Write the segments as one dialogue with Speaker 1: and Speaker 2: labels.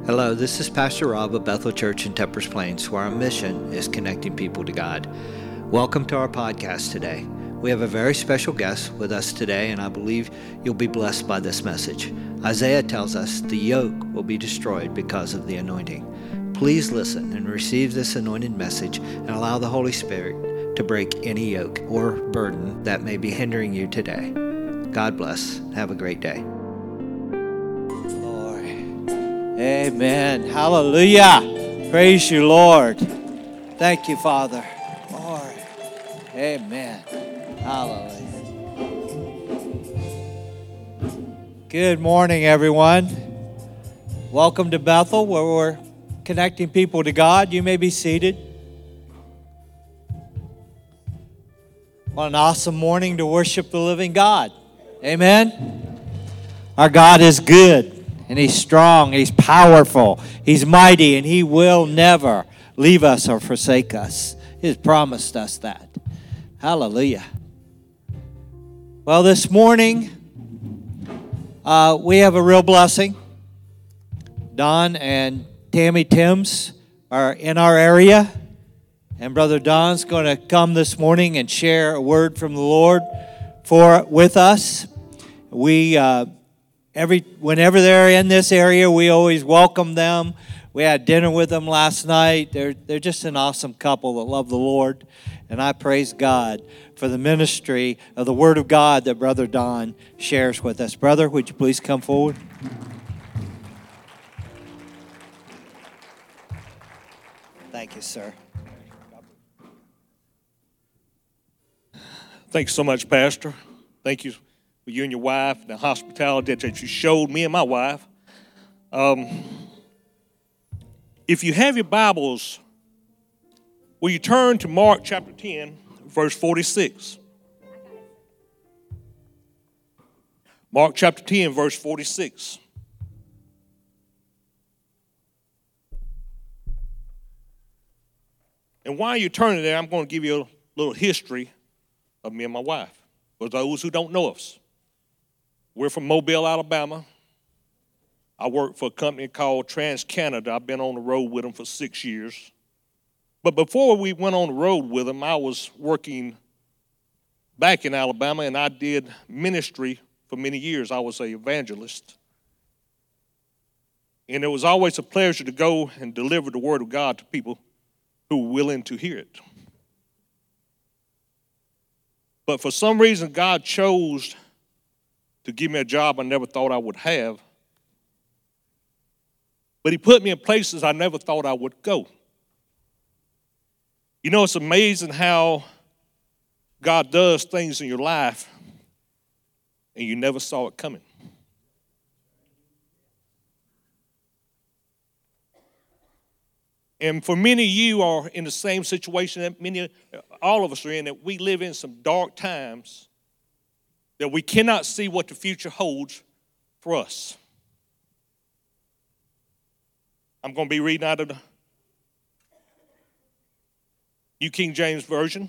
Speaker 1: Hello, this is Pastor Rob of Bethel Church in Teppers Plains, where our mission is connecting people to God. Welcome to our podcast today. We have a very special guest with us today, and I believe you'll be blessed by this message. Isaiah tells us the yoke will be destroyed because of the anointing. Please listen and receive this anointed message and allow the Holy Spirit to break any yoke or burden that may be hindering you today. God bless. Have a great day.
Speaker 2: Amen. Hallelujah. Praise you, Lord. Thank you, Father. Lord. Amen. Hallelujah. Good morning, everyone. Welcome to Bethel, where we're connecting people to God. You may be seated. What an awesome morning to worship the living God. Amen. Our God is good. And He's strong, He's powerful, He's mighty, and He will never leave us or forsake us. He has promised us that. Hallelujah. Well, this morning, we have a real blessing. Don and Tammy Timms are in our area, and Brother Don's going to come this morning and share a word from the Lord with us. Whenever they're in this area, we always welcome them. We had dinner with them last night. They're just an awesome couple that love the Lord. And I praise God for the ministry of the Word of God that Brother Don shares with us. Brother, would you please come forward? Thank you, sir.
Speaker 3: Thanks so much, Pastor. Thank you for you and your wife, and the hospitality that you showed me and my wife. If you have your Bibles, will you turn to Mark chapter 10, verse 46? Mark chapter 10, verse 46. And while you're turning there, I'm going to give you a little history of me and my wife, for those who don't know us. We're from Mobile, Alabama. I work for a company called TransCanada. I've been on the road with them for 6 years. But before we went on the road with them, I was working back in Alabama, and I did ministry for many years. I was an evangelist. And it was always a pleasure to go and deliver the Word of God to people who were willing to hear it. But for some reason, God chose to give me a job I never thought I would have. But He put me in places I never thought I would go. You know, it's amazing how God does things in your life and you never saw it coming. And for many of you are in the same situation that all of us are in, that we live in some dark times that we cannot see what the future holds for us. I'm going to be reading out of the New King James Version.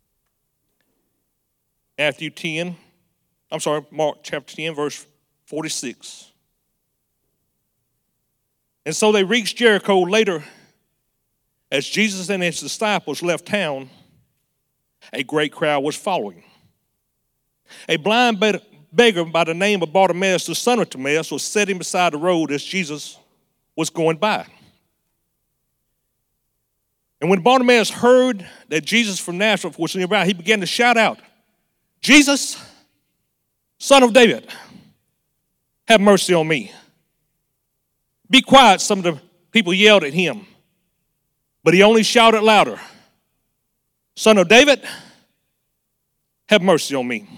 Speaker 3: Mark chapter 10, verse 46. And so they reached Jericho later. As Jesus and his disciples left town, a great crowd was following. A blind beggar by the name of Bartimaeus, the son of Timaeus, was sitting beside the road as Jesus was going by. And when Bartimaeus heard that Jesus from Nazareth was nearby, he began to shout out, "Jesus, Son of David, have mercy on me." "Be quiet," some of the people yelled at him. But he only shouted louder, "Son of David, have mercy on me."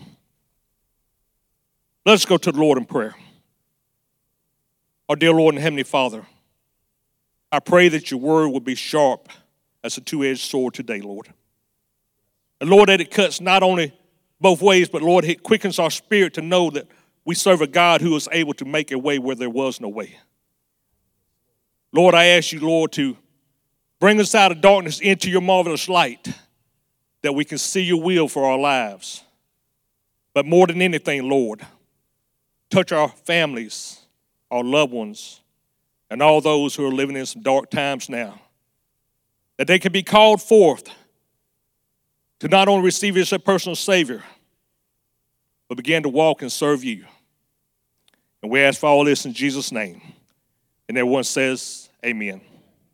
Speaker 3: Let's go to the Lord in prayer. Our dear Lord and Heavenly Father, I pray that your word will be sharp as a two-edged sword today, Lord. And Lord, that it cuts not only both ways, but Lord, it quickens our spirit to know that we serve a God who is able to make a way where there was no way. Lord, I ask you, Lord, to bring us out of darkness into your marvelous light, that we can see your will for our lives. But more than anything, Lord, touch our families, our loved ones, and all those who are living in some dark times now, that they can be called forth to not only receive you as their personal Savior, but begin to walk and serve you. And we ask for all this in Jesus' name. And everyone says, amen.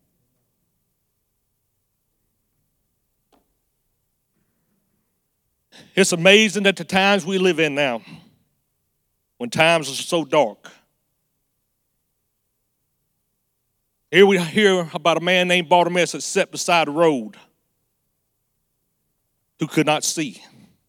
Speaker 3: It's amazing that the times we live in now, when times are so dark, here we hear about a man named Bartimaeus that sat beside the road who could not see.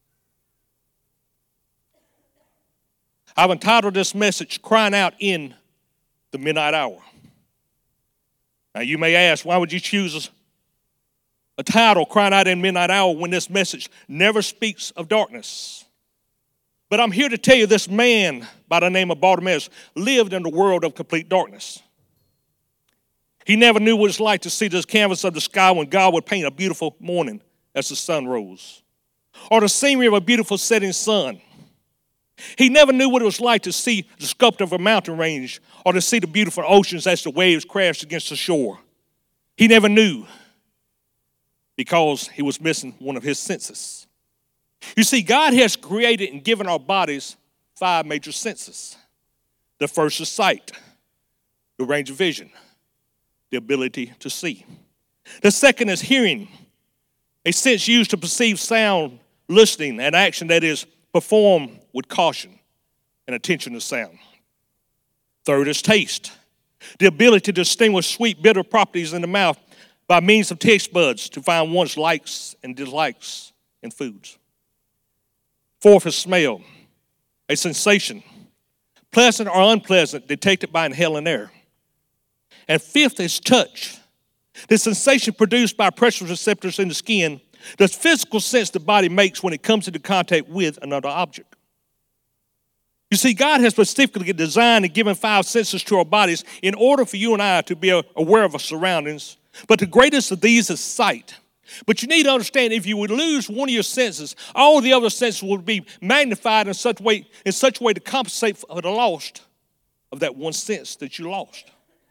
Speaker 3: I've entitled this message, Crying Out in the Midnight Hour. Now you may ask, why would you choose a title, Crying Out in the Midnight Hour, when this message never speaks of darkness? But I'm here to tell you this man by the name of Bartimaeus lived in the world of complete darkness. He never knew what it's like to see this canvas of the sky when God would paint a beautiful morning as the sun rose, or the scenery of a beautiful setting sun. He never knew what it was like to see the sculpture of a mountain range or to see the beautiful oceans as the waves crashed against the shore. He never knew because he was missing one of his senses. You see, God has created and given our bodies 5 major senses. The first is sight, the range of vision, the ability to see. The second is hearing, a sense used to perceive sound, listening, and action that is performed with caution and attention to sound. Third is taste, the ability to distinguish sweet, bitter properties in the mouth by means of taste buds to find one's likes and dislikes in foods. Fourth is smell, a sensation, pleasant or unpleasant, detected by inhaling air. And fifth is touch, the sensation produced by pressure receptors in the skin, the physical sense the body makes when it comes into contact with another object. You see, God has specifically designed and given 5 senses to our bodies in order for you and I to be aware of our surroundings. But the greatest of these is sight. But you need to understand, if you would lose one of your senses, all the other senses would be magnified in such a way to compensate for the loss of that one sense that you lost.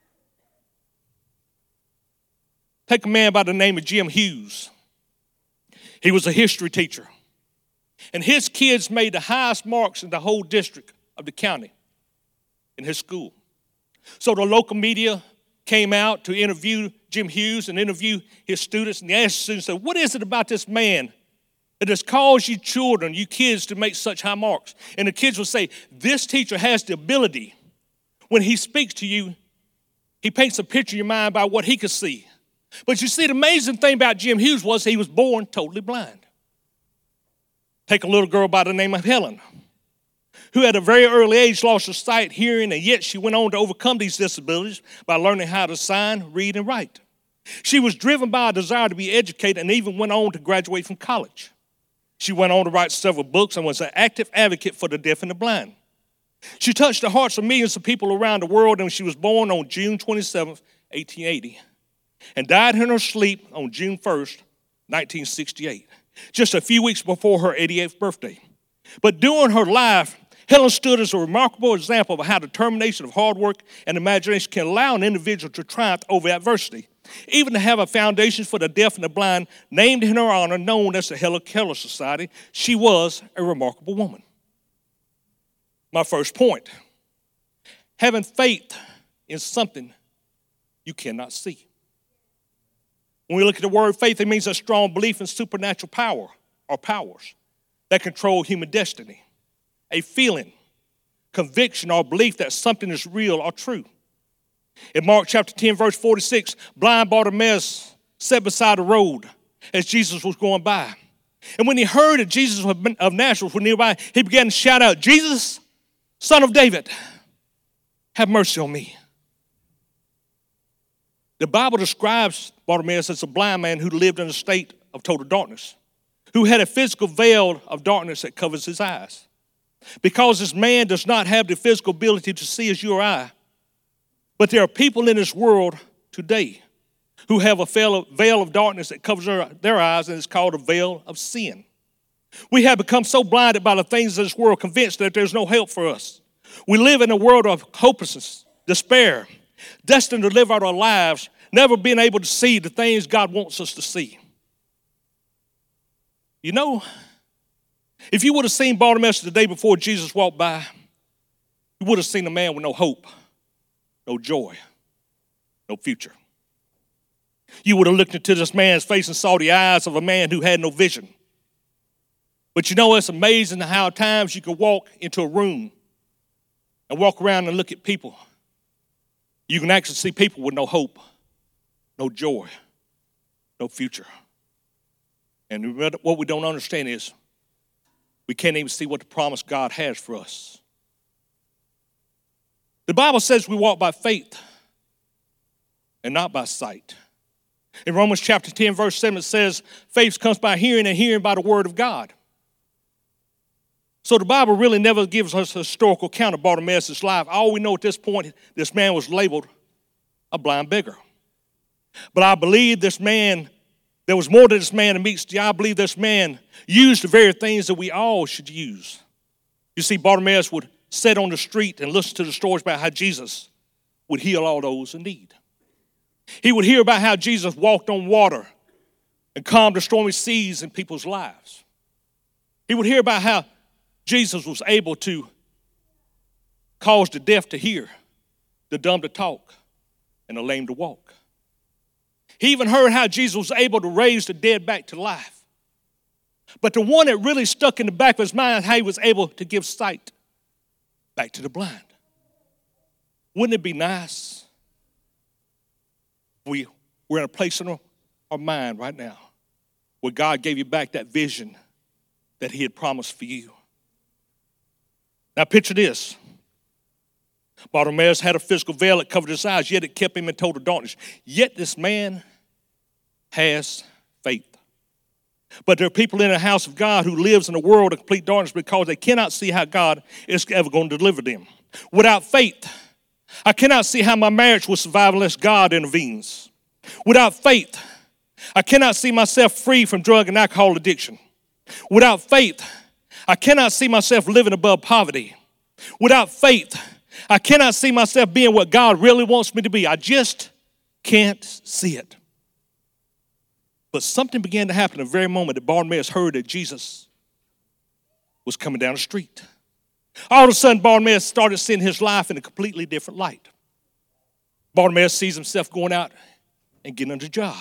Speaker 3: Take a man by the name of Jim Hughes. He was a history teacher. And his kids made the highest marks in the whole district of the county in his school. So the local media came out to interview Jim Hughes and interview his students. And they asked the students, said, what is it about this man that has caused you children, you kids, to make such high marks? And the kids would say, this teacher has the ability, when he speaks to you, he paints a picture in your mind by what he could see. But you see, the amazing thing about Jim Hughes was he was born totally blind. Take a little girl by the name of Helen, who at a very early age lost her sight, hearing, and yet she went on to overcome these disabilities by learning how to sign, read, and write. She was driven by a desire to be educated and even went on to graduate from college. She went on to write several books and was an active advocate for the deaf and the blind. She touched the hearts of millions of people around the world, and she was born on June 27, 1880, and died in her sleep on June 1st, 1968. Just a few weeks before her 88th birthday. But during her life, Helen stood as a remarkable example of how determination of hard work and imagination can allow an individual to triumph over adversity, even to have a foundation for the deaf and the blind named in her honor, known as the Helen Keller Society. She was a remarkable woman. My first point, having faith in something you cannot see. When we look at the word faith, it means a strong belief in supernatural power or powers that control human destiny. A feeling, conviction, or belief that something is real or true. In Mark chapter 10, verse 46, blind Bartimaeus sat beside the road as Jesus was going by. And when he heard that Jesus of Nazareth was nearby, he began to shout out, Jesus, Son of David, have mercy on me. The Bible describes Bartimaeus as a blind man who lived in a state of total darkness, who had a physical veil of darkness that covers his eyes. Because this man does not have the physical ability to see as you or I, but there are people in this world today who have a veil of darkness that covers their eyes, and it's called a veil of sin. We have become so blinded by the things of this world, convinced that there's no help for us. We live in a world of hopelessness, despair, destined to live out our lives, never being able to see the things God wants us to see. You know, if you would have seen Bartimaeus the day before Jesus walked by, you would have seen a man with no hope, no joy, no future. You would have looked into this man's face and saw the eyes of a man who had no vision. But you know, it's amazing how at times you can walk into a room and walk around and look at people. You can actually see people with no hope, no joy, no future. And what we don't understand is we can't even see what the promise God has for us. The Bible says we walk by faith and not by sight. In Romans chapter 10, verse 7, it says, faith comes by hearing and hearing by the word of God. So the Bible really never gives us a historical account of Bartimaeus' life. All we know at this point, this man was labeled a blind beggar. But I believe this man, there was more to this man than meets the eye. I believe this man used the very things that we all should use. You see, Bartimaeus would sit on the street and listen to the stories about how Jesus would heal all those in need. He would hear about how Jesus walked on water and calmed the stormy seas in people's lives. He would hear about how Jesus was able to cause the deaf to hear, the dumb to talk, and the lame to walk. He even heard how Jesus was able to raise the dead back to life. But the one that really stuck in the back of his mind, how he was able to give sight back to the blind. Wouldn't it be nice if we're in a place in our mind right now where God gave you back that vision that he had promised for you? Now picture this. Bartimaeus had a physical veil that covered his eyes, yet it kept him in total darkness. Yet this man has faith. But there are people in the house of God who lives in a world of complete darkness because they cannot see how God is ever going to deliver them. Without faith, I cannot see how my marriage will survive unless God intervenes. Without faith, I cannot see myself free from drug and alcohol addiction. Without faith, I cannot see myself living above poverty. Without faith, I cannot see myself being what God really wants me to be. I just can't see it. But something began to happen the very moment that Bartimaeus heard that Jesus was coming down the street. All of a sudden, Bartimaeus started seeing his life in a completely different light. Bartimaeus sees himself going out and getting a job.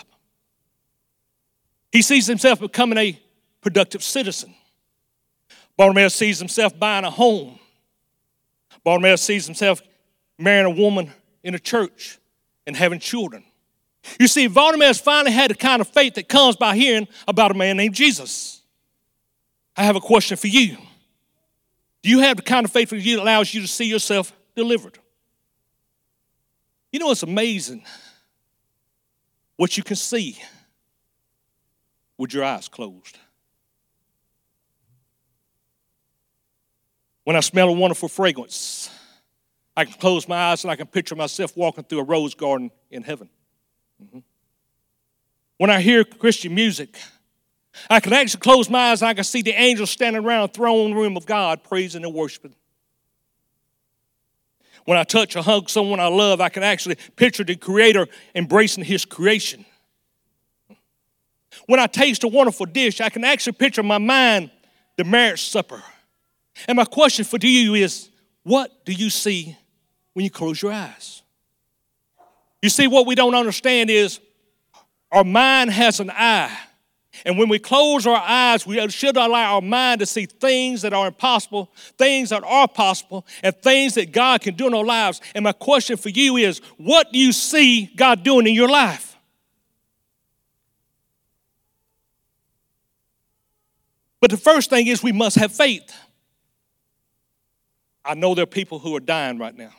Speaker 3: He sees himself becoming a productive citizen. Bartimaeus sees himself buying a home. Bartimaeus sees himself marrying a woman in a church and having children. You see, Bartimaeus finally had the kind of faith that comes by hearing about a man named Jesus. I have a question for you. Do you have the kind of faith that allows you to see yourself delivered? You know, it's amazing what you can see with your eyes closed. When I smell a wonderful fragrance, I can close my eyes and I can picture myself walking through a rose garden in heaven. When I hear Christian music, I can actually close my eyes and I can see the angels standing around the throne room of God praising and worshiping. When I touch or hug someone I love, I can actually picture the Creator embracing His creation. When I taste a wonderful dish, I can actually picture in my mind the marriage supper. And my question for you is, what do you see when you close your eyes? You see, what we don't understand is our mind has an eye. And when we close our eyes, we should allow our mind to see things that are impossible, things that are possible, and things that God can do in our lives. And my question for you is, what do you see God doing in your life? But the first thing is we must have faith. I know there are people who are dying right now.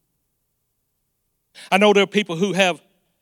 Speaker 3: I know there are people who have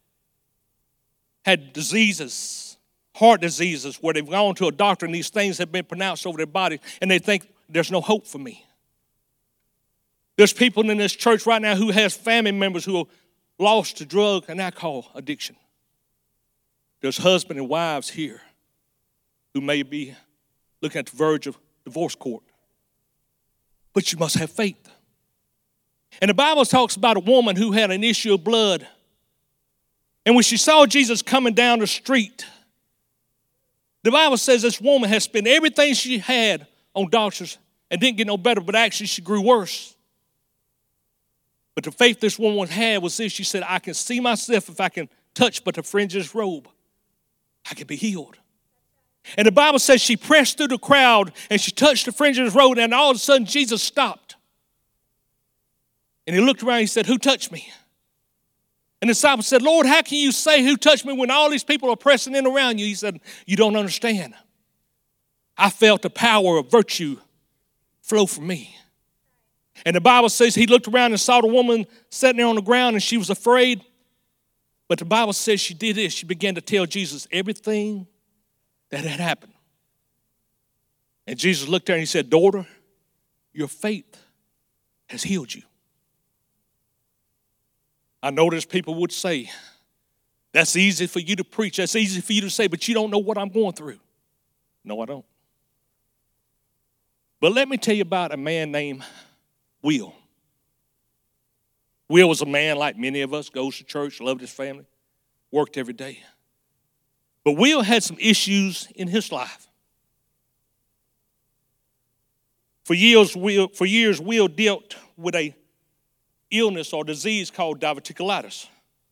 Speaker 3: had diseases, heart diseases, where they've gone to a doctor and these things have been pronounced over their body and they think there's no hope for me. There's people in this church right now who has family members who are lost to drug and alcohol addiction. There's husbands and wives here who may be looking at the verge of divorce court. But you must have faith. And the Bible talks about a woman who had an issue of blood. And when she saw Jesus coming down the street, the Bible says this woman had spent everything she had on doctors and didn't get no better, but actually she grew worse. But the faith this woman had was this. She said, I can see myself if I can touch but the fringe of his robe. I can be healed. And the Bible says she pressed through the crowd and she touched the fringe of his robe, and all of a sudden Jesus stopped. And he looked around and he said, who touched me? And the disciple said, Lord, how can you say who touched me when all these people are pressing in around you? He said, you don't understand. I felt the power of virtue flow from me. And the Bible says he looked around and saw the woman sitting there on the ground and she was afraid. But the Bible says she did this. She began to tell Jesus everything that had happened. And Jesus looked at her and he said, daughter, your faith has healed you. I noticed people would say, that's easy for you to preach. That's easy for you to say, but you don't know what I'm going through. No, I don't. But let me tell you about a man named Will. Will was a man like many of us, goes to church, loved his family, worked every day. But Will had some issues in his life. For years, Will dealt with a illness or disease called diverticulitis.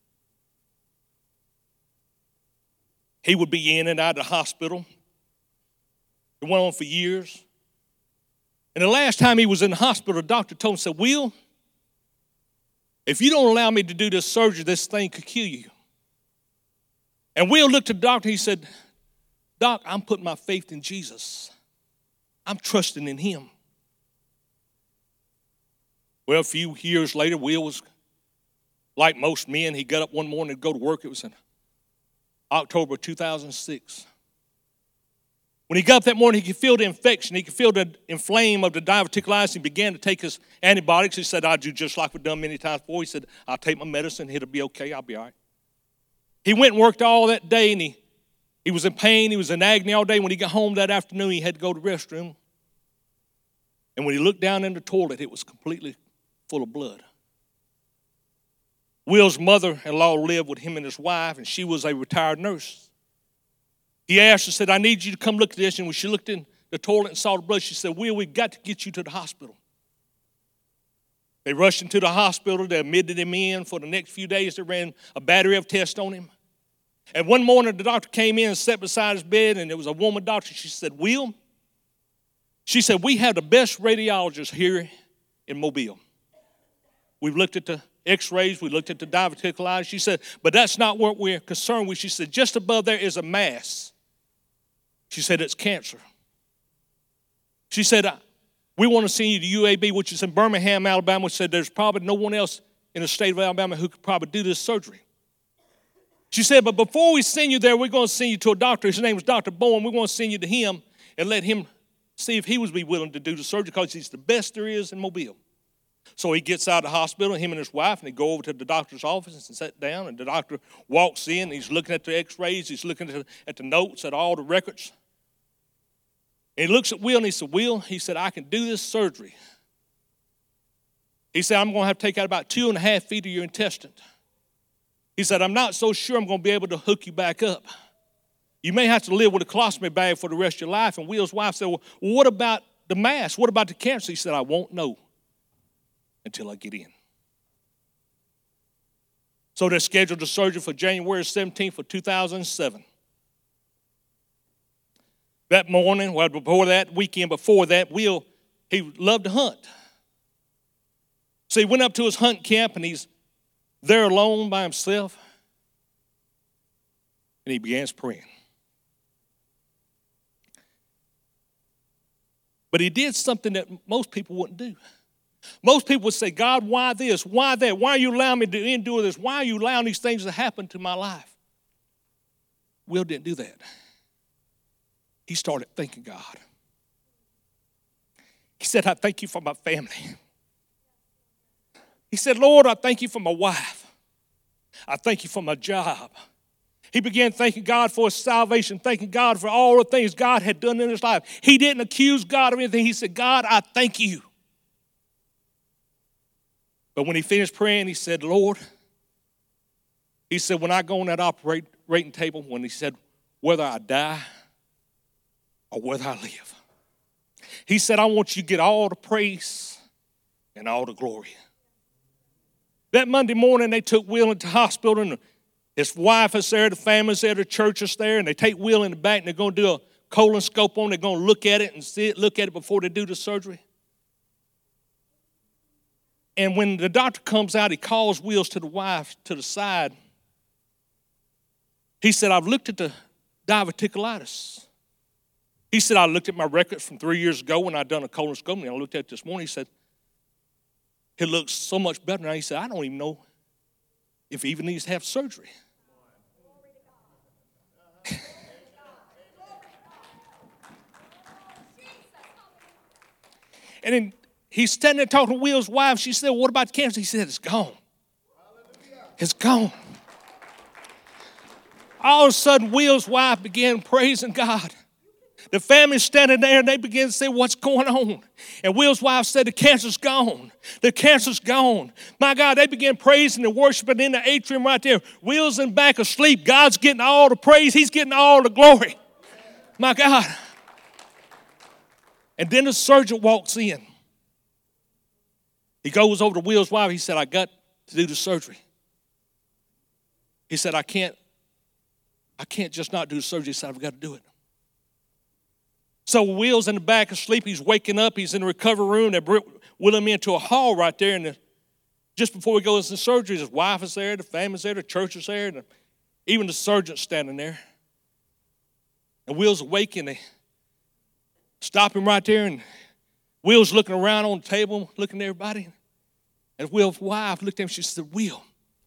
Speaker 3: He would be in and out of the hospital. It went on for years. And the last time he was in the hospital, the doctor told him, said, Will, if you don't allow me to do this surgery, this thing could kill you. And Will looked at the doctor and he said, Doc, I'm putting my faith in Jesus. I'm trusting in him. Well, a few years later, Will was like most men. He got up one morning to go to work. It was in October 2006. When he got up that morning, he could feel the infection. He could feel the inflame of the diverticulitis. He began to take his antibiotics. He said, I'll do just like we've done many times before. He said, I'll take my medicine. It'll be okay. I'll be all right. He went and worked all that day, and he was in pain. He was in agony all day. When he got home that afternoon, he had to go to the restroom. And when he looked down in the toilet, it was completely full of blood. Will's mother-in-law lived with him and his wife, and she was a retired nurse. He asked her, said, I need you to come look at this. And when she looked in the toilet and saw the blood, she said, Will, we've got to get you to the hospital. They rushed him to the hospital. They admitted him in. For the next few days, they ran a battery of tests on him. And one morning, the doctor came in and sat beside his bed, and there was a woman doctor. She said, Will, she said, we have the best radiologists here in Mobile. We've looked at the x-rays. We looked at the diverticulitis. She said, but that's not what we're concerned with. She said, just above there is a mass. She said, it's cancer. She said, we want to send you to UAB, which is in Birmingham, Alabama. She said, there's probably no one else in the state of Alabama who could probably do this surgery. She said, but before we send you there, we're going to send you to a doctor. His name is Dr. Bowen. We're going to send you to him and let him see if he would be willing to do the surgery because he's the best there is in Mobile. So he gets out of the hospital, him and his wife, and they go over to the doctor's office and sit down. And the doctor walks in. He's looking at the x-rays. He's looking at the notes, at all the records. And he looks at Will and he said, Will, he said, I can do this surgery. He said, I'm going to have to take out about 2.5 feet of your intestine. He said, I'm not so sure I'm going to be able to hook you back up. You may have to live with a colostomy bag for the rest of your life. And Will's wife said, well, what about the mass? What about the cancer? He said, I won't know until I get in. So they scheduled the surgery for January 17th of 2007. That morning, well, before that, weekend before that, Will, he loved to hunt. So he went up to his hunt camp, and he's there alone by himself, and he begins praying. But he did something that most people wouldn't do. Most people would say, God, why this? Why that? Why are you allowing me to endure this? Why are you allowing these things to happen to my life? Will didn't do that. He started thanking God. He said, I thank you for my family. He said, Lord, I thank you for my wife. I thank you for my job. He began thanking God for his salvation, thanking God for all the things God had done in his life. He didn't accuse God of anything. He said, God, I thank you. But when he finished praying, he said, Lord, he said, when I go on that operating table, when he said, whether I die or whether I live, he said, I want you to get all the praise and all the glory. That Monday morning, they took Will into the hospital, and his wife is there, the family's there, the church is there, and they take Will in the back, and they're going to do a colonoscope on. They're going to look at it and look at it before they do the surgery. And when the doctor comes out, he calls Wills to the wife to the side. He said, I've looked at the diverticulitis. He said, I looked at my records from 3 years ago when I'd done a colonoscopy, and I looked at it this morning. He said, it looks so much better now. He said, I don't even know if he even needs to have surgery. And then he's standing there talking to Will's wife. She said, what about the cancer? He said, it's gone. It's gone. All of a sudden, Will's wife began praising God. The family's standing there, and they began to say, what's going on? And Will's wife said, the cancer's gone. The cancer's gone. My God, they began praising and worshiping in the atrium right there. Will's in back asleep. God's getting all the praise. He's getting all the glory. My God. And then the surgeon walks in. He goes over to Will's wife. He said, I got to do the surgery. He said, I can't just not do the surgery. He said, I've got to do it. So Will's in the back asleep. He's waking up. He's in the recovery room. They wheel him into a hall right there. And just before he goes into surgery, his wife is there, the family's there, the church is there, and even the surgeon's standing there. And Will's awake, and they stop him right there. And Will's looking around on the table, looking at everybody. And Will's wife looked at him. She said, Will.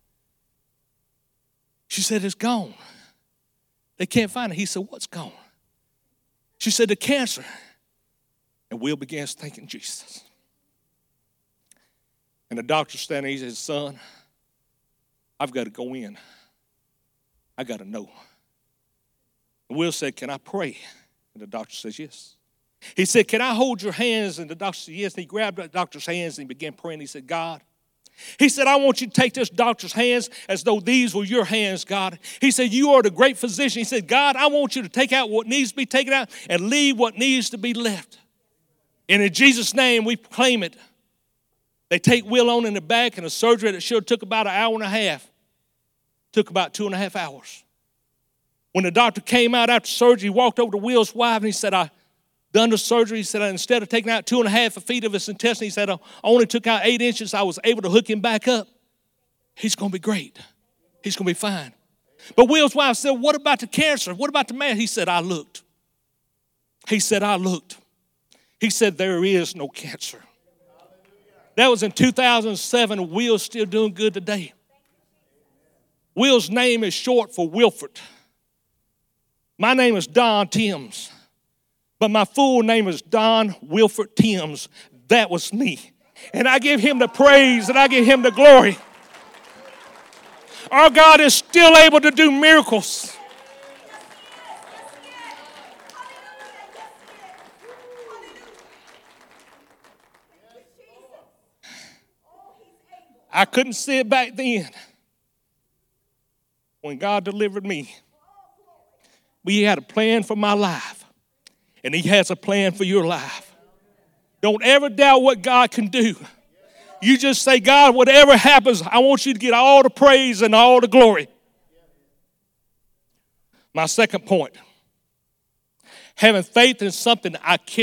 Speaker 3: She said, it's gone. They can't find it. He said, what's gone? She said, the cancer. And Will begins thanking Jesus. And the doctor standing there, he says, son, I've got to go in. I got to know. And Will said, can I pray? And the doctor says, yes. He said, can I hold your hands? And the doctor said, yes. And he grabbed the doctor's hands and he began praying. He said, God, he said, I want you to take this doctor's hands as though these were your hands, God. He said, you are the great physician. He said, God, I want you to take out what needs to be taken out and leave what needs to be left. And in Jesus' name, we claim it. They take Will on in the back, and a surgery that should have took about an hour and a half took about 2.5 hours. When the doctor came out after surgery, he walked over to Will's wife, and he said, I done the surgery. He said, instead of taking out 2.5 feet of his intestine, he said, I only took out 8 inches. I was able to hook him back up. He's going to be great. He's going to be fine. But Will's wife said, what about the cancer? What about the man? He said, I looked. He said, I looked. He said, there is no cancer. That was in 2007. Will's still doing good today. Will's name is short for Wilford. My name is Don Timms. But my full name is Don Wilford Timms. That was me. And I give him the praise and I give him the glory. Our God is still able to do miracles. I couldn't see it back then when God delivered me. But He had a plan for my life. And He has a plan for your life. Don't ever doubt what God can do. You just say, God, whatever happens, I want you to get all the praise and all the glory. My second point. Having faith in something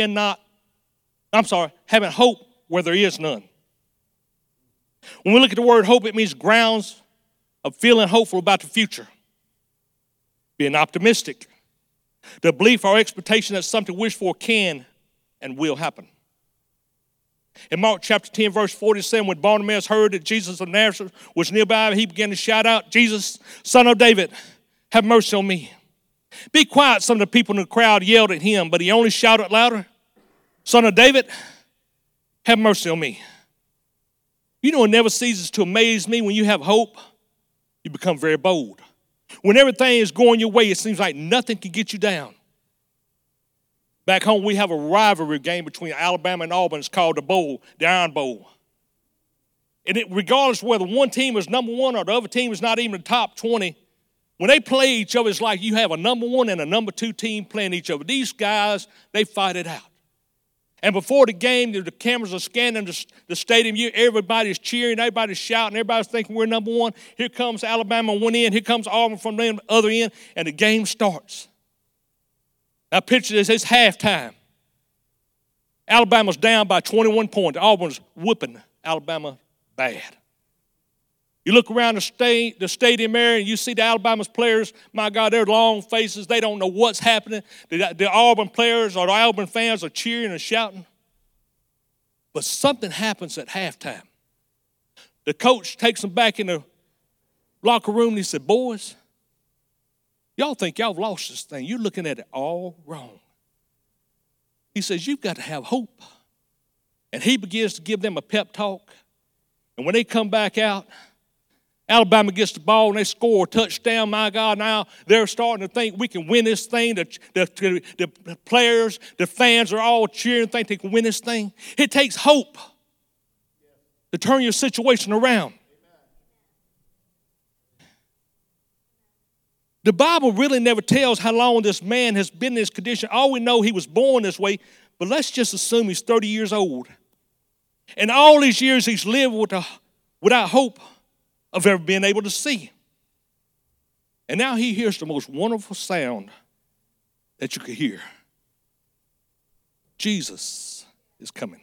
Speaker 3: having hope where there is none. When we look at the word hope, it means grounds of feeling hopeful about the future. Being optimistic. The belief or expectation that something wished for can and will happen. In Mark chapter 10, verse 47, when Bartimaeus heard that Jesus of Nazareth was nearby, he began to shout out, Jesus, Son of David, have mercy on me. Be quiet, some of the people in the crowd yelled at him, but he only shouted louder, Son of David, have mercy on me. You know, it never ceases to amaze me when you have hope, you become very bold. When everything is going your way, it seems like nothing can get you down. Back home, we have a rivalry game between Alabama and Auburn. It's called the Bowl, the Iron Bowl. And regardless of whether one team is number one or the other team is not even the top 20, when they play each other, it's like you have a number one and a number two team playing each other. These guys, they fight it out. And before the game, the cameras are scanning the stadium. Everybody's cheering, everybody's shouting, everybody's thinking we're number one. Here comes Alabama on one end, here comes Auburn from the other end, and the game starts. Now picture this, it's halftime. Alabama's down by 21 points. Auburn's whooping Alabama bad. You look around the stadium area and you see the Alabama's players, my God, they're long faces. They don't know what's happening. The Auburn players or the Auburn fans are cheering and shouting. But something happens at halftime. The coach takes them back in the locker room and he said, boys, y'all think y'all have lost this thing. You're looking at it all wrong. He says, you've got to have hope. And he begins to give them a pep talk. And when they come back out, Alabama gets the ball and they score a touchdown. My God, now they're starting to think we can win this thing. The players, the fans are all cheering, think they can win this thing. It takes hope to turn your situation around. The Bible really never tells how long this man has been in this condition. All we know, he was born this way, but let's just assume he's 30 years old. And all these years he's lived without hope of ever being able to see. And now he hears the most wonderful sound that you could hear. Jesus is coming.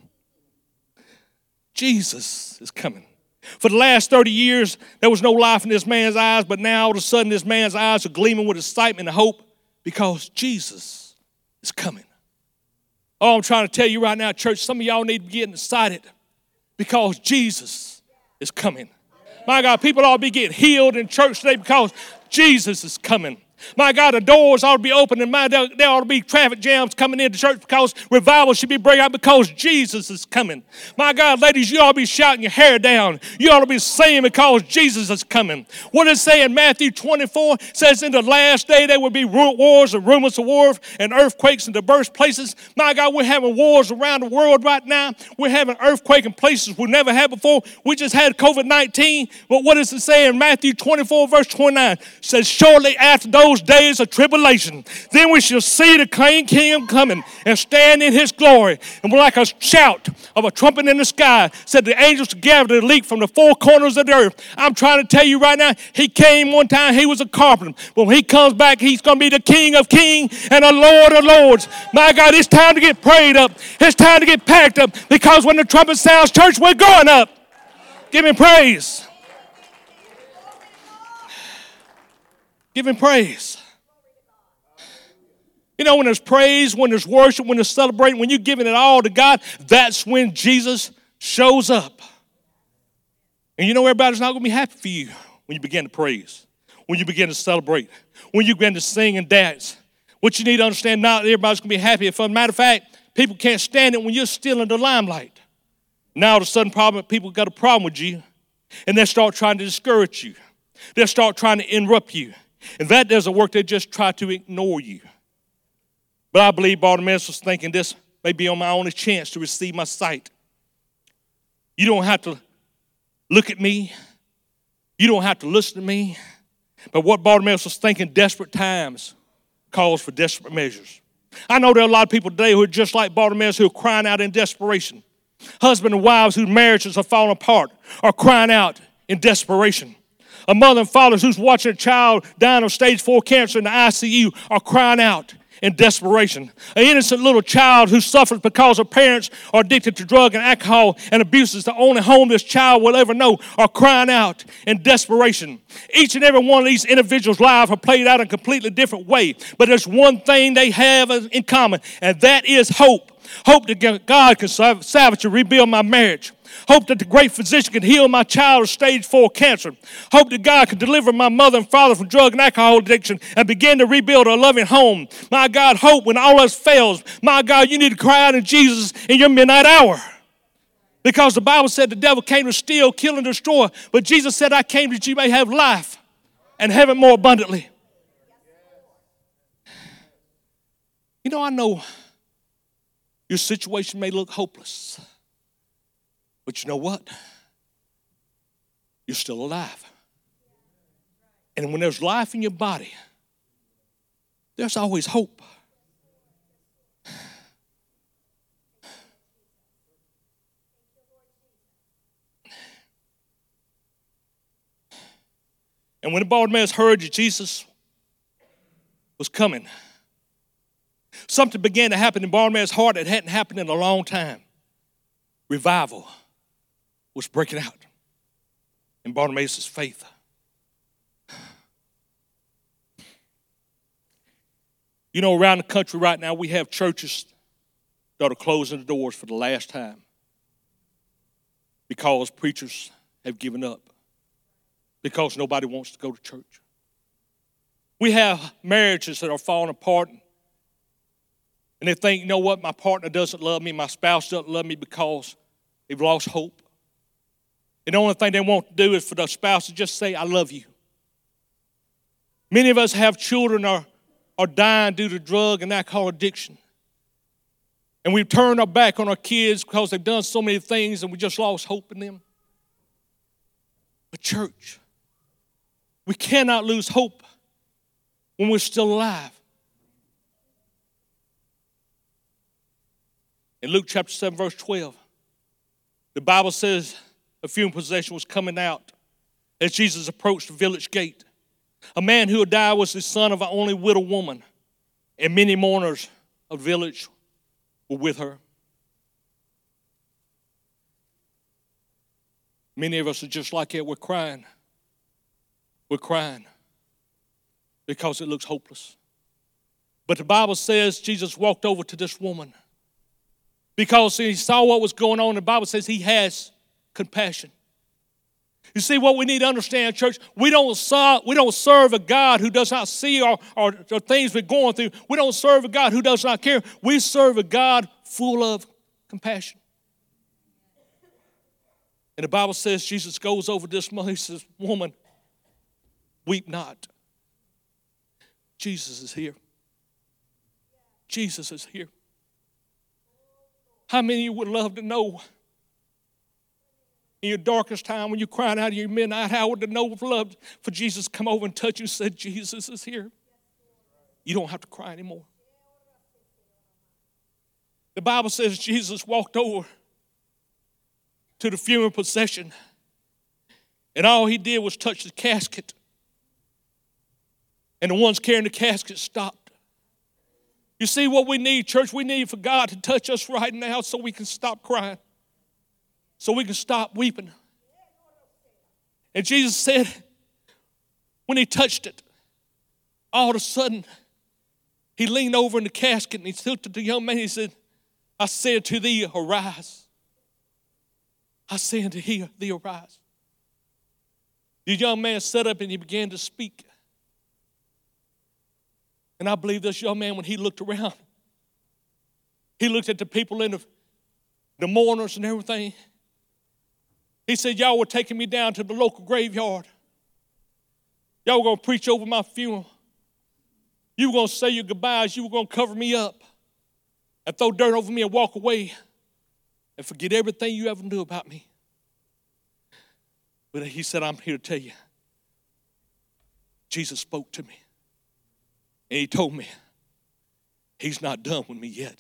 Speaker 3: Jesus is coming. For the last 30 years, there was no life in this man's eyes, but now all of a sudden this man's eyes are gleaming with excitement and hope because Jesus is coming. Oh, I'm trying to tell you right now, church, some of y'all need to be getting excited because Jesus is coming. My God, people ought to be getting healed in church today because Jesus is coming. My God, the doors ought to be open and there ought to be traffic jams coming into church because revival should be breaking out because Jesus is coming. My God, ladies, you ought to be shouting your hair down. You ought to be singing because Jesus is coming. What does it say in Matthew 24? It says in the last day there will be wars and rumors of wars and earthquakes in diverse places. My God, we're having wars around the world right now. We're having earthquake in places we never had before. We just had COVID-19. But what does it say in Matthew 24 verse 29? It says, surely after those days of tribulation, then we shall see the King coming and stand in his glory. And we're like a shout of a trumpet in the sky, said the angels together to leap from the four corners of the earth. I'm trying to tell you right now, he came one time, he was a carpenter. But when he comes back, he's going to be the King of kings and the Lord of lords. My God, it's time to get prayed up. It's time to get packed up because when the trumpet sounds, church, we're going up. Give him praise. Give him praise. You know, when there's praise, when there's worship, when there's celebrating, when you're giving it all to God, that's when Jesus shows up. And you know everybody's not going to be happy for you when you begin to praise, when you begin to celebrate, when you begin to sing and dance. What you need to understand, not everybody's going to be happy. As a matter of fact, people can't stand it when you're still in the limelight. Now all of a sudden people got a problem with you, and they start trying to discourage you. They'll start trying to interrupt you. If that doesn't work, they just try to ignore you. But I believe Bartimaeus was thinking this may be on my only chance to receive my sight. You don't have to look at me. You don't have to listen to me. But what Bartimaeus was thinking, desperate times calls for desperate measures. I know there are a lot of people today who are just like Bartimaeus who are crying out in desperation. Husbands and wives whose marriages are falling apart are crying out in desperation. A mother and father who's watching a child dying of stage 4 cancer in the ICU are crying out in desperation. An innocent little child who suffers because her parents are addicted to drug and alcohol and abuses, the only home this child will ever know, are crying out in desperation. Each and every one of these individuals' lives are played out in a completely different way, but there's one thing they have in common, and that is hope. Hope that God can salvage and rebuild my marriage. Hope that the great physician can heal my child of stage 4 cancer. Hope that God can deliver my mother and father from drug and alcohol addiction and begin to rebuild a loving home. My God, hope when all else fails. My God, you need to cry out to Jesus in your midnight hour. Because the Bible said the devil came to steal, kill, and destroy. But Jesus said, I came that you may have life and have it more abundantly. You know, I know your situation may look hopeless. But you know what? you're still alive. And when there's life in your body, there's always hope. And when the Bartimaeus heard that Jesus was coming, something began to happen in Bartimaeus' heart that hadn't happened in a long time. Revival was breaking out in Bartimaeus' faith. You know, around the country right now, we have churches that are closing the doors for the last time because preachers have given up, because nobody wants to go to church. We have marriages that are falling apart, and they think, you know what, my partner doesn't love me, my spouse doesn't love me because they've lost hope. And the only thing they want to do is for the spouse to just say, I love you. Many of us have children are dying due to drug and alcohol addiction. And we've turned our back on our kids because they've done so many things and we just lost hope in them. But church, we cannot lose hope when we're still alive. In Luke chapter 7, verse 12, the Bible says a funeral procession was coming out as Jesus approached the village gate. A man who had died was the son of an only widow woman, and many mourners of the village were with her. Many of us are just like that. We're crying. We're crying because it looks hopeless. But the Bible says Jesus walked over to this woman because he saw what was going on. The Bible says he has compassion. You see, what we need to understand, church, we don't serve a God who does not see our things we're going through. We don't serve a God who does not care. We serve a God full of compassion. And the Bible says Jesus goes over this woman. He says, woman, weep not. Jesus is here. Jesus is here. How many of you would love to know in your darkest time when you're crying out in your midnight hour to know of love for Jesus to come over and touch you and say, Jesus is here? You don't have to cry anymore. The Bible says Jesus walked over to the funeral procession, and all he did was touch the casket. And the ones carrying the casket stopped. You see what we need, church? We need for God to touch us right now so we can stop crying, so we can stop weeping. And Jesus said, when he touched it, all of a sudden, he leaned over in the casket and he looked at the young man and he said, I said to thee, arise. I say unto thee, arise. The young man sat up and he began to speak. And I believe this young man, when he looked around, he looked at the people in the mourners and everything. He said, y'all were taking me down to the local graveyard. Y'all were going to preach over my funeral. You were going to say your goodbyes. You were going to cover me up and throw dirt over me and walk away and forget everything you ever knew about me. But he said, I'm here to tell you, Jesus spoke to me. And he told me, he's not done with me yet.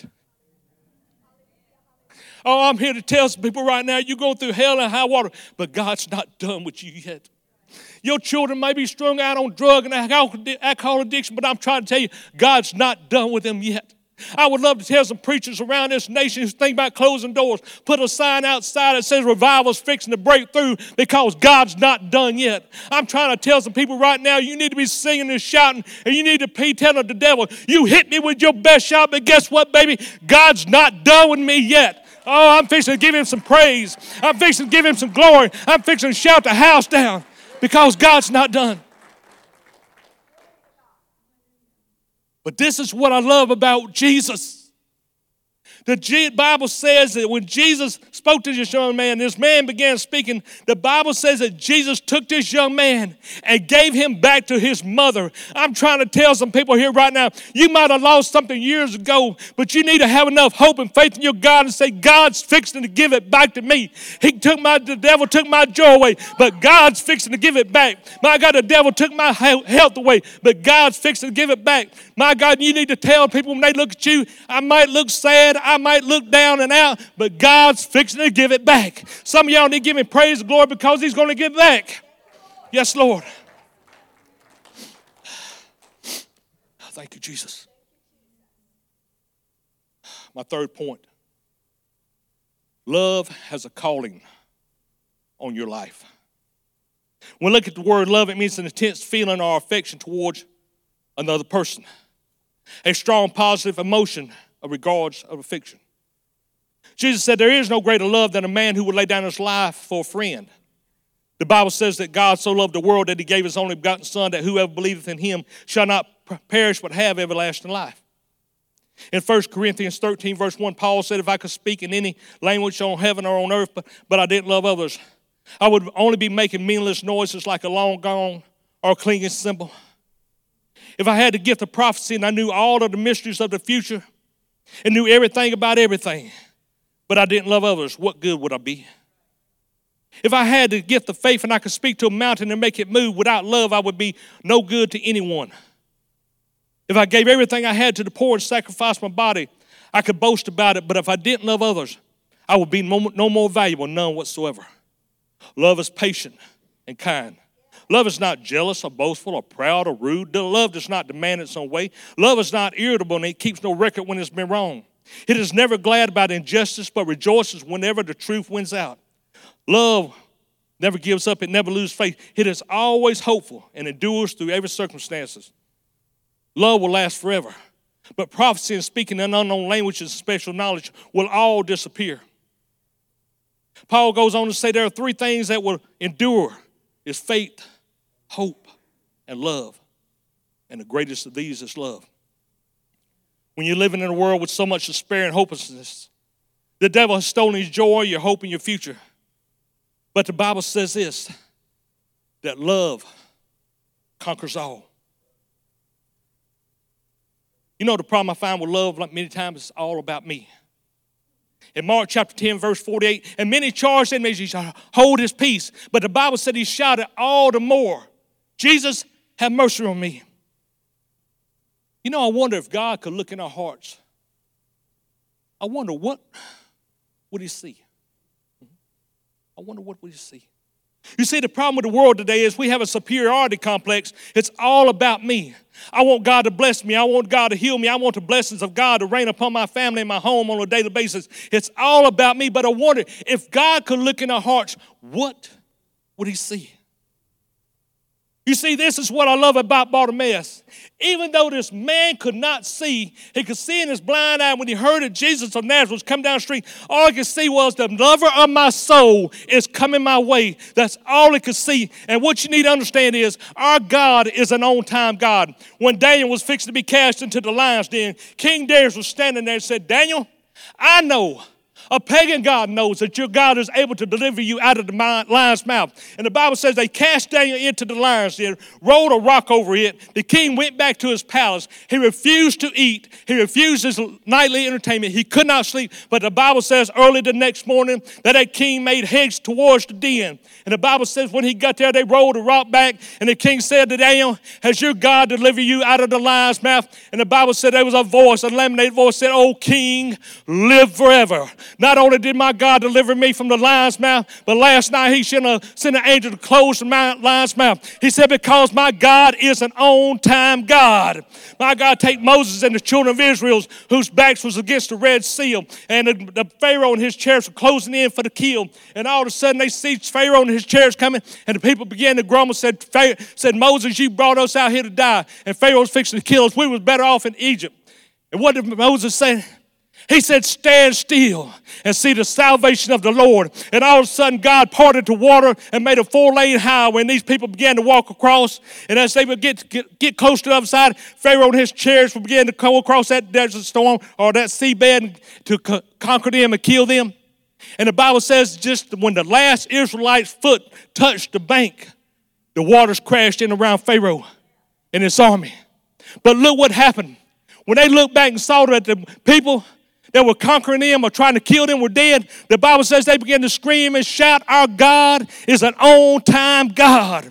Speaker 3: Oh, I'm here to tell some people right now, you're going through hell and high water, but God's not done with you yet. Your children may be strung out on drug and alcohol addiction, but I'm trying to tell you, God's not done with them yet. I would love to tell some preachers around this nation who think about closing doors, put a sign outside that says revival's fixing to break through because God's not done yet. I'm trying to tell some people right now, you need to be singing and shouting, and you need to be telling the devil, you hit me with your best shot, but guess what, baby? God's not done with me yet. Oh, I'm fixing to give him some praise. I'm fixing to give him some glory. I'm fixing to shout the house down because God's not done. But this is what I love about Jesus. The Bible says that when Jesus spoke to this young man. This man began speaking. The Bible says that Jesus took this young man and gave him back to his mother. I'm trying to tell some people here right now, you might have lost something years ago, but you need to have enough hope and faith in your God and say, God's fixing to give it back to me. The devil took my joy away, but God's fixing to give it back. My God, the devil took my health away, but God's fixing to give it back. My God, you need to tell people when they look at you, I might look sad, I might look down and out, but God's fixing to give it back. Some of y'all need to give him praise and glory because he's going to give it back. Yes, Lord. Thank you, Jesus. My third point. Love has a calling on your life. When we look at the word love, it means an intense feeling or affection towards another person. A strong positive emotion of regards of affection. Jesus said there is no greater love than a man who would lay down his life for a friend. The Bible says that God so loved the world that he gave his only begotten Son, that whoever believeth in him shall not perish but have everlasting life. In 1 Corinthians 13, verse 1, Paul said, if I could speak in any language on heaven or on earth, but I didn't love others, I would only be making meaningless noises like a long gong or a clinging cymbal. If I had the gift of prophecy and I knew all of the mysteries of the future and knew everything about everything, but I didn't love others, what good would I be? If I had the gift of faith and I could speak to a mountain and make it move, without love, I would be no good to anyone. If I gave everything I had to the poor and sacrificed my body, I could boast about it, but if I didn't love others, I would be no more valuable, none whatsoever. Love is patient and kind. Love is not jealous or boastful or proud or rude. Love does not demand its own way. Love is not irritable, and it keeps no record when it's been wrong. It is never glad about injustice, but rejoices whenever the truth wins out. Love never gives up. It never loses faith. It is always hopeful and endures through every circumstances. Love will last forever. But prophecy and speaking in unknown languages and special knowledge will all disappear. Paul goes on to say there are three things that will endure. Is faith, hope, and love. And the greatest of these is love. When you're living in a world with so much despair and hopelessness, the devil has stolen your joy, your hope, and your future. But the Bible says this, that love conquers all. You know the problem I find with love, like many times, it's all about me. In Mark chapter 10, verse 48, and many charged him as he shall hold his peace. But the Bible said he shouted all the more, Jesus, have mercy on me. You know, I wonder if God could look in our hearts. I wonder what would he see? I wonder what would he see? You see, the problem with the world today is we have a superiority complex. It's all about me. I want God to bless me. I want God to heal me. I want the blessings of God to rain upon my family and my home on a daily basis. It's all about me. But I wonder if God could look in our hearts, what would he see? You see, this is what I love about Bartimaeus. Even though this man could not see, he could see in his blind eye when he heard that Jesus of Nazareth was coming down the street. All he could see was the lover of my soul is coming my way. That's all he could see. And what you need to understand is our God is an on-time God. When Daniel was fixing to be cast into the lion's den, King Darius was standing there and said, Daniel, I know. A pagan God knows that your God is able to deliver you out of the lion's mouth. And the Bible says they cast Daniel into the lion's den, rolled a rock over it. The king went back to his palace. He refused to eat. He refused his nightly entertainment. He could not sleep. But the Bible says early the next morning that king made haste towards the den. And the Bible says when he got there, they rolled the rock back. And the king said to Daniel, has your God delivered you out of the lion's mouth? And the Bible said there was a voice, a laminated voice said, O king, live forever. Not only did my God deliver me from the lion's mouth, but last night he sent an angel to close the lion's mouth. He said, because my God is an on-time God. My God, take Moses and the children of Israel, whose backs was against the Red Sea, and the Pharaoh and his chariots were closing in for the kill. And all of a sudden they see Pharaoh and his chariots coming, and the people began to grumble, said, Moses, you brought us out here to die, and Pharaoh was fixing to kill us. We was better off in Egypt. And what did Moses say? He said, stand still and see the salvation of the Lord. And all of a sudden, God parted the water and made a 4-lane highway. And these people began to walk across. And as they would get close to the other side, Pharaoh and his chariots would begin to go across that desert storm or that seabed to conquer them and kill them. And the Bible says just when the last Israelite's foot touched the bank, the waters crashed in around Pharaoh and his army. But look what happened. When they looked back and saw that the people that were conquering them or trying to kill them were dead, the Bible says they began to scream and shout, our God is an on-time God.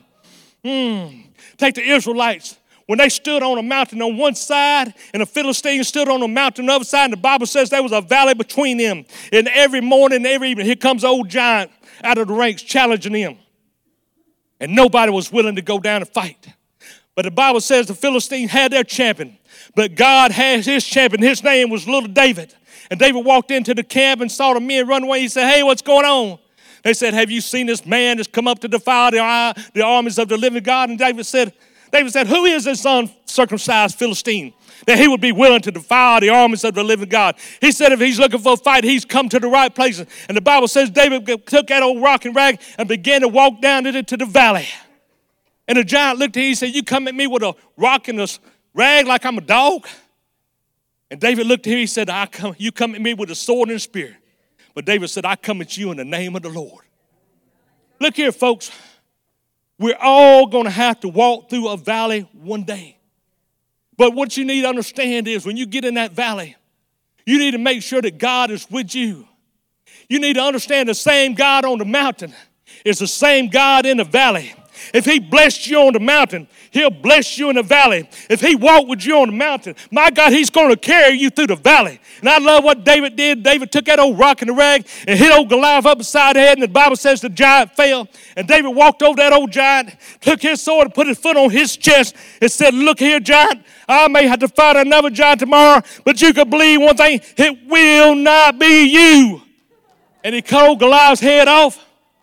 Speaker 3: Take the Israelites. When they stood on a mountain on one side and the Philistines stood on a mountain on the other side, and the Bible says there was a valley between them. And every morning and every evening, here comes an old giant out of the ranks challenging them. And nobody was willing to go down and fight. But the Bible says the Philistines had their champion. But God has his champion. His name was little David. And David walked into the camp and saw the men run away. He said, hey, what's going on? They said, have you seen this man that's come up to defile the armies of the living God? And David said, who is this uncircumcised Philistine that he would be willing to defile the armies of the living God? He said if he's looking for a fight, he's come to the right place. And the Bible says David took that old rock and rag and began to walk down into the valley. And the giant looked at him and said, you come at me with a rock and a rag like I'm a dog? And David looked at him and said, you come at me with a sword and a spear. But David said, I come at you in the name of the Lord. Look here, folks. We're all going to have to walk through a valley one day. But what you need to understand is when you get in that valley, you need to make sure that God is with you. You need to understand the same God on the mountain is the same God in the valley. If he blessed you on the mountain, he'll bless you in the valley. If he walked with you on the mountain, my God, he's going to carry you through the valley. And I love what David did. David took that old rock and the rag and hit old Goliath up beside the head, and the Bible says the giant fell. And David walked over that old giant, took his sword and put his foot on his chest and said, look here, giant, I may have to fight another giant tomorrow, but you can believe one thing, it will not be you. And he cut old Goliath's head off.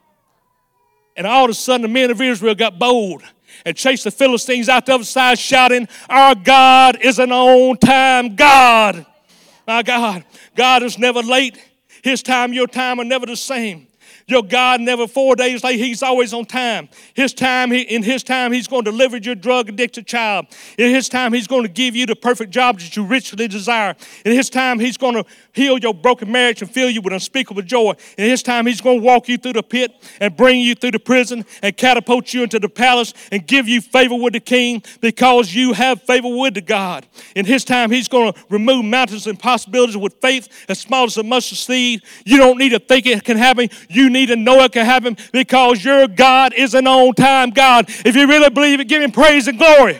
Speaker 3: And all of a sudden, the men of Israel got bold and chased the Philistines out the other side, shouting, our God is an on-time God. My God, God is never late. His time, your time are never the same. Your God never 4 days late. He's always on time. In his time, he's going to deliver your drug-addicted child. In his time, he's going to give you the perfect job that you richly desire. In his time, he's going to heal your broken marriage and fill you with unspeakable joy. In his time, he's going to walk you through the pit and bring you through the prison and catapult you into the palace and give you favor with the king because you have favor with the God. In his time, he's going to remove mountains and possibilities with faith as small as a mustard seed. You don't need to think it can happen. You need to know it can happen because your God is an on-time God. If you really believe it, give him praise and glory.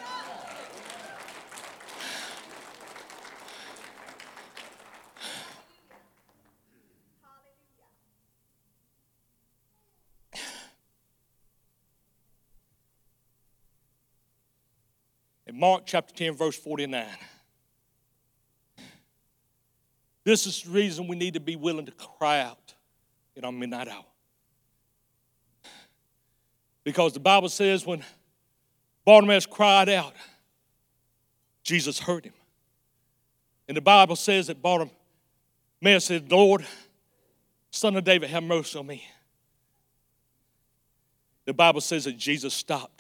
Speaker 3: In Mark chapter 10, verse 49. This is the reason we need to be willing to cry out in our midnight hour. Because the Bible says when Bartimaeus cried out, Jesus heard him. And the Bible says that Bartimaeus said, Lord, Son of David, have mercy on me. The Bible says that Jesus stopped.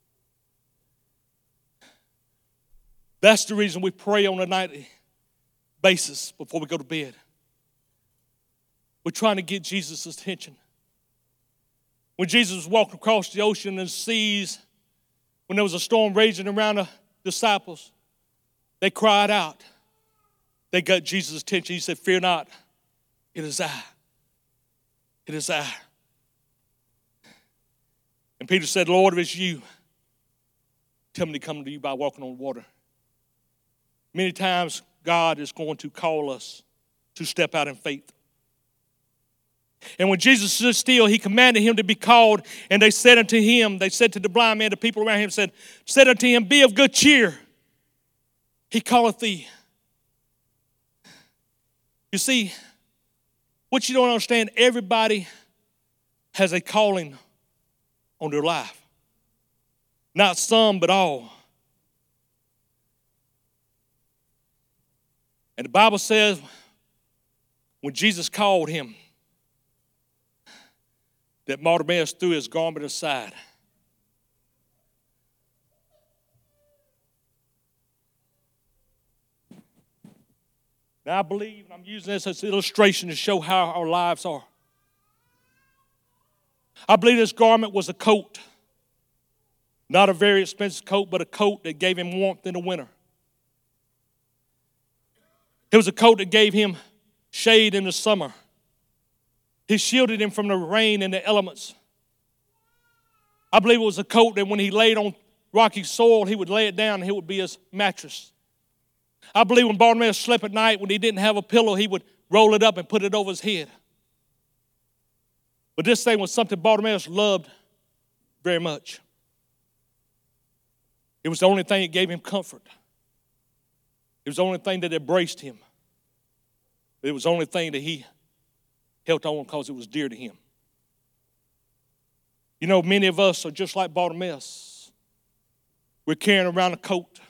Speaker 3: That's the reason we pray on a nightly basis before we go to bed. We're trying to get Jesus' attention. When Jesus was walking across the ocean and the seas, when there was a storm raging around the disciples, they cried out. They got Jesus' attention. He said, fear not, it is I. It is I. And Peter said, Lord, if it's you, tell me to come to you by walking on water. Many times, God is going to call us to step out in faith. And when Jesus stood still, he commanded him to be called, and they said to the blind man, the people around him said unto him, be of good cheer. He calleth thee. You see, what you don't understand, everybody has a calling on their life. Not some, but all. And the Bible says when Jesus called him, that Bartimaeus threw his garment aside. Now I believe, and I'm using this as an illustration to show how our lives are. I believe this garment was a coat. Not a very expensive coat, but a coat that gave him warmth in the winter. It was a coat that gave him shade in the summer. He shielded him from the rain and the elements. I believe it was a coat that when he laid on rocky soil, he would lay it down and it would be his mattress. I believe when Bartimaeus slept at night, when he didn't have a pillow, he would roll it up and put it over his head. But this thing was something Bartimaeus loved very much. It was the only thing that gave him comfort. It was the only thing that embraced him. It was the only thing that he held on because it was dear to him. You know, many of us are just like Bartimaeus. We're carrying around a coat.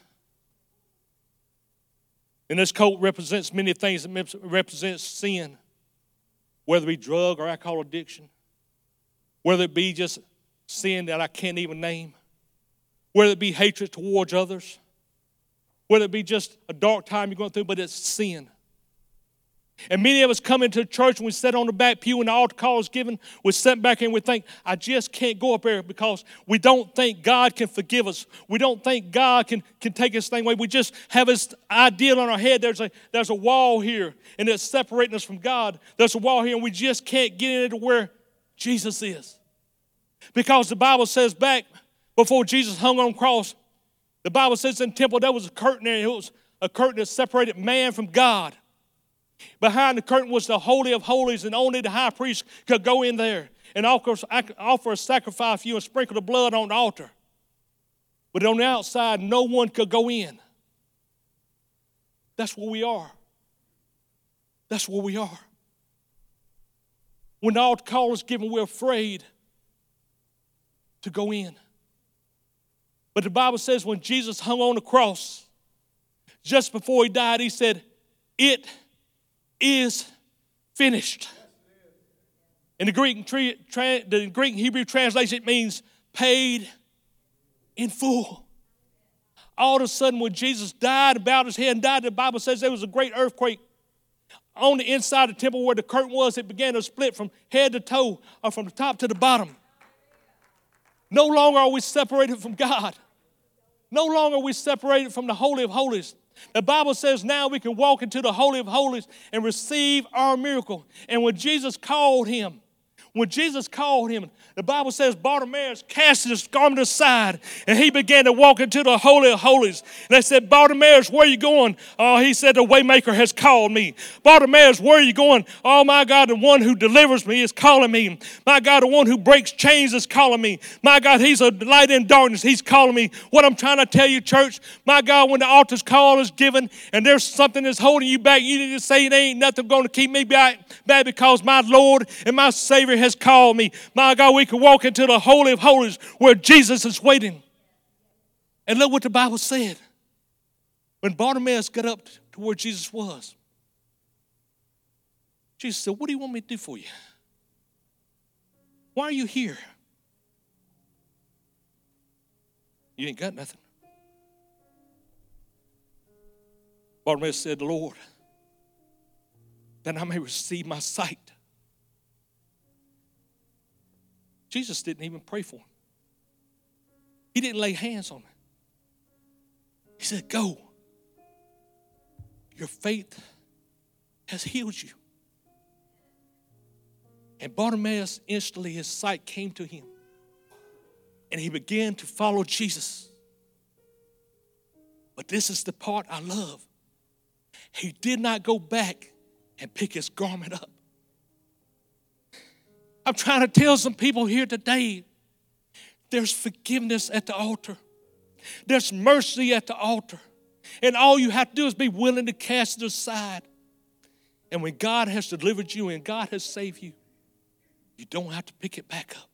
Speaker 3: And this coat represents many things. It represents sin, whether it be drug or alcohol addiction, whether it be just sin that I can't even name, whether it be hatred towards others, whether it be just a dark time you're going through, but it's sin. And many of us come into church and we sit on the back pew and the altar call is given. We sit back and we think, I just can't go up there because we don't think God can forgive us. We don't think God can take this thing away. We just have this ideal in our head. There's a wall here and it's separating us from God. There's a wall here and we just can't get into where Jesus is. Because the Bible says back before Jesus hung on the cross, the Bible says in the temple there was a curtain there. It was a curtain that separated man from God. Behind the curtain was the Holy of Holies, and only the high priest could go in there and offer a sacrifice for you and sprinkle the blood on the altar. But on the outside, no one could go in. That's where we are. That's where we are. When the altar call is given, we're afraid to go in. But the Bible says when Jesus hung on the cross, just before he died, he said, "It is finished." In the Greek and Hebrew translation, it means paid in full. All of a sudden, when Jesus died, bowed his head and died, the Bible says there was a great earthquake. On the inside of the temple where the curtain was, it began to split from head to toe, or from the top to the bottom. No longer are we separated from God. No longer are we separated from the Holy of Holies. The Bible says now we can walk into the Holy of Holies and receive our miracle. And when Jesus called him, the Bible says Bartimaeus cast his garment aside and he began to walk into the Holy of Holies. And they said, "Bartimaeus, where are you going?" Oh, he said, "The Waymaker has called me." "Bartimaeus, where are you going?" "Oh, my God, the one who delivers me is calling me. My God, the one who breaks chains is calling me. My God, he's a light in darkness. He's calling me." What I'm trying to tell you, church, my God, when the altar's call is given and there's something that's holding you back, you need to say, "There ain't nothing going to keep me back because my Lord and my Savior has called me." My God, we can walk into the Holy of Holies where Jesus is waiting. And look what the Bible said. When Bartimaeus got up to where Jesus was, Jesus said, "What do you want me to do for you? Why are you here? You ain't got nothing." Bartimaeus said, "Lord, that I may receive my sight." Jesus didn't even pray for him. He didn't lay hands on him. He said, "Go. Your faith has healed you." And Bartimaeus, instantly his sight came to him. And he began to follow Jesus. But this is the part I love. He did not go back and pick his garment up. I'm trying to tell some people here today, there's forgiveness at the altar. There's mercy at the altar. And all you have to do is be willing to cast it aside. And when God has delivered you and God has saved you, you don't have to pick it back up.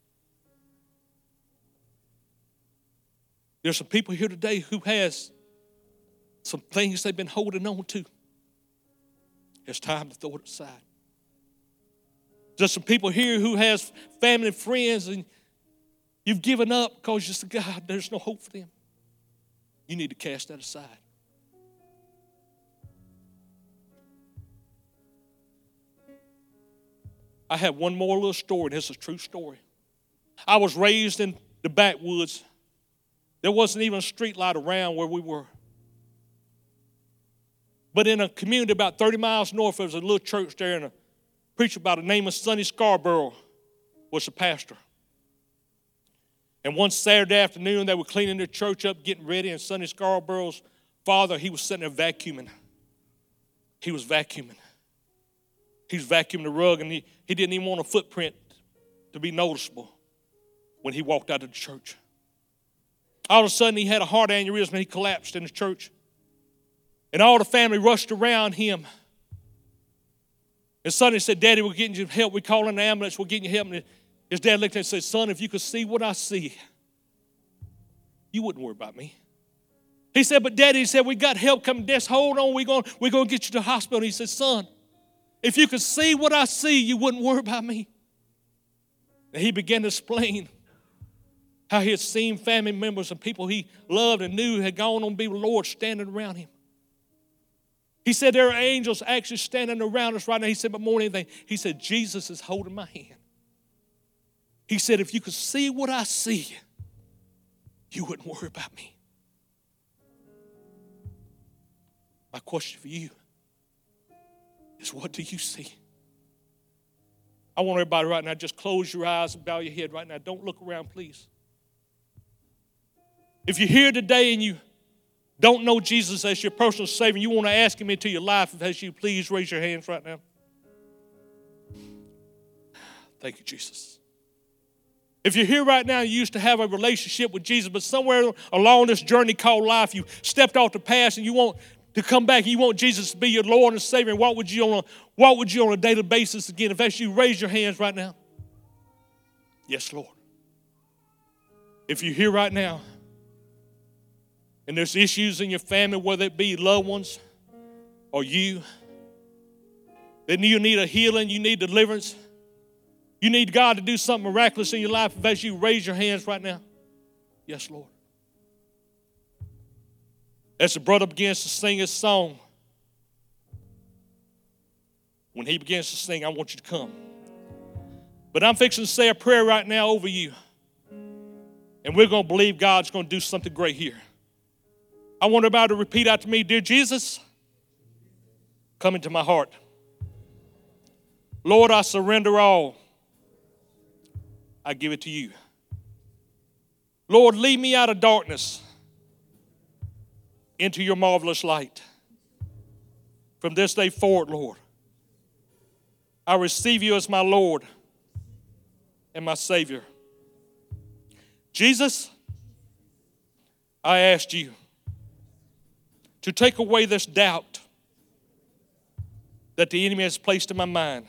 Speaker 3: There's some people here today who has some things they've been holding on to. It's time to throw it aside. There's some people here who has family and friends and you've given up because you said, "God, there's no hope for them." You need to cast that aside. I have one more little story, and this is a true story. I was raised in the backwoods. There wasn't even a street light around where we were. But in a community about 30 miles north, there was a little church there, and a preacher by the name of Sonny Scarborough was the pastor. And one Saturday afternoon, they were cleaning their church up, getting ready, and Sonny Scarborough's father, he was sitting there vacuuming. He was vacuuming the rug, and he didn't even want a footprint to be noticeable when he walked out of the church. All of a sudden, he had a heart aneurysm, and he collapsed in the church. And all the family rushed around him. And Sonny said, Daddy, we're getting you help. We're calling the ambulance. We're getting you help. And his dad looked at him and said, son, if you could see what I see, you wouldn't worry about me. He said, but Daddy, he said, we got help coming. Just hold on. We're going to get you to the hospital. And he said, son, if you could see what I see, you wouldn't worry about me. And he began to explain how he had seen family members and people he loved and knew had gone on to be with the Lord standing around him. He said there are angels actually standing around us right now. He said, but more than anything, he said, Jesus is holding my hand. He said, if you could see what I see, you wouldn't worry about me. My question for you is, what do you see? I want everybody right now, just close your eyes and bow your head right now. Don't look around, please. If you're here today and you don't know Jesus as your personal Savior, you want to ask Him into your life, as you please raise your hands right now. Thank you, Jesus. If you're here right now and you used to have a relationship with Jesus, but somewhere along this journey called life, you stepped off the path and you want to come back and you want Jesus to be your Lord and Savior, and what would you on a daily basis again? If that's you, raise your hands right now. Yes, Lord. If you're here right now, and there's issues in your family, whether it be loved ones or you, then you need a healing, you need deliverance, you need God to do something miraculous in your life, as you raise your hands right now. Yes, Lord. As the brother begins to sing his song, when he begins to sing, I want you to come. But I'm fixing to say a prayer right now over you, and we're going to believe God's going to do something great here. I want everybody to repeat after me. Dear Jesus, come into my heart. Lord, I surrender all. I give it to you. Lord, lead me out of darkness into your marvelous light. From this day forward, Lord, I receive you as my Lord and my Savior. Jesus, I asked you to take away this doubt that the enemy has placed in my mind.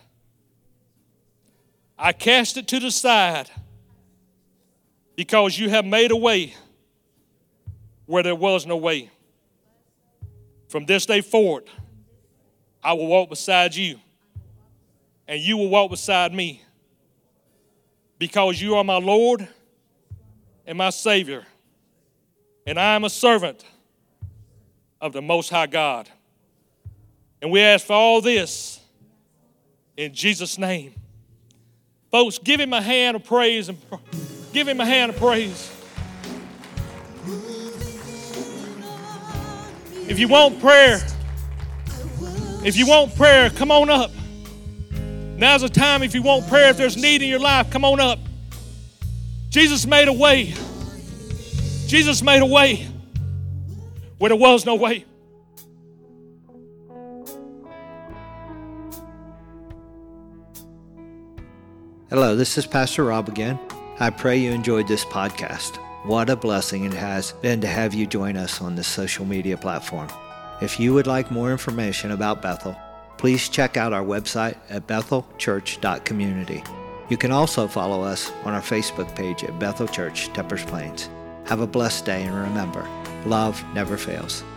Speaker 3: I cast it to the side because you have made a way where there was no way. From this day forward, I will walk beside you, and you will walk beside me, because you are my Lord and my Savior, and I am a servant of the Most High God. And we ask for all this in Jesus' name. Folks, give him a hand of praise, and give him a hand of praise. If you want prayer, come on up. Now's the time. If you want prayer, if there's need in your life, come on up. Jesus made a way. Jesus made a way where there was no way.
Speaker 1: Hello, this is Pastor Rob again. I pray you enjoyed this podcast. What a blessing it has been to have you join us on this social media platform. If you would like more information about Bethel, please check out our website at bethelchurch.community. You can also follow us on our Facebook page at Bethel Church, Teppers Plains. Have a blessed day, and remember, love never fails.